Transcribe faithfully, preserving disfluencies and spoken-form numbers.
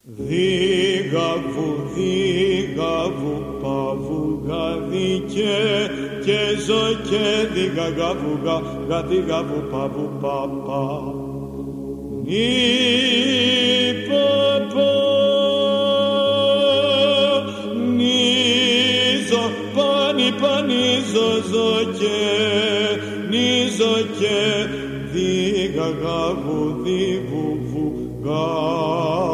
Δίγαβου, δίγαβου, παβουγαδί και και ζω και δίγαγαβουγα, γαδίγαβου, παβου, παπα. Νι παπα, νίζο, πάνι, πάνι, ζω, ζω και, νίζο και δίγαγαβου, δίγουβου, γα.